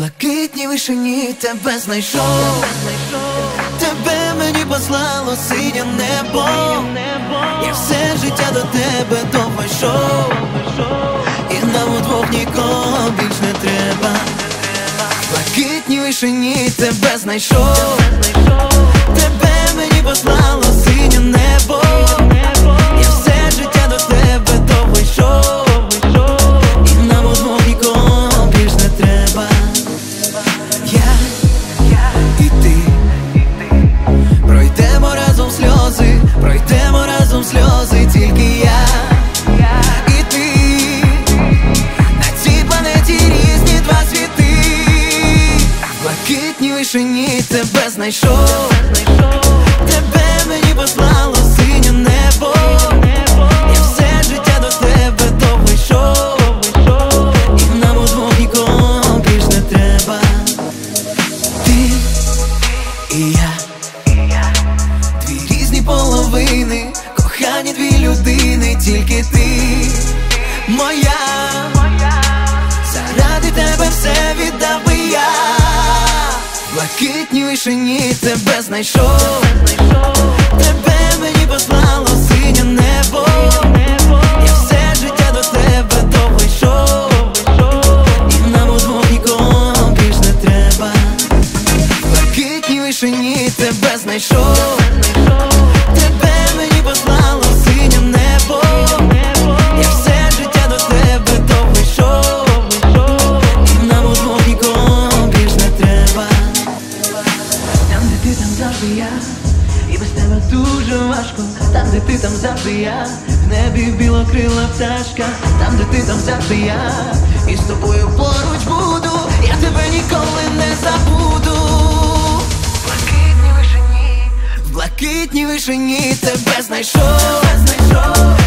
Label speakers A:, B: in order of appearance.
A: блакитній вишині тебе знайшов, тебе мені послало синє небо. Я все життя до тебе довго йшов, і нам удвох нікого більш не треба. Блакитній вишині тебе знайшов, тебе мені послало синє небо. Я все життя до тебе довго йшов, і нам удвох нікого більш не треба. Я і ти пройдемо разом сльози, пройдемо разом сльози, тільки я і ти. На цій планеті різні два світи. В блакитній вишині тебе знайшов, тебе мені послало синє небо. Я все життя до тебе довго йшов, і нам удвох нікого більш не треба. Ти і я, дві різні половини, кохані дві людини, тільки ти моя. Заради тебе все віддав би я. В блакитній вишині тебе знайшов, тебе мені послало синє небо. Я все життя до тебе довго йшов, і нам удвох нікого більш не треба. В блакитній вишині тебе знайшов, тебе мені послало синє небо. Я все життя до тебе довго йшов, і нам удвох нікого більш не треба. Там, де ти, там завжди я, і без тебе дуже важко. Там, де ти, там завжди я, в небі білокрила пташка. Там, де ти, там завжди я, і з тобою поруч буду. Я тебе ніколи не забуду. В блакитній вишині тебе знайшов.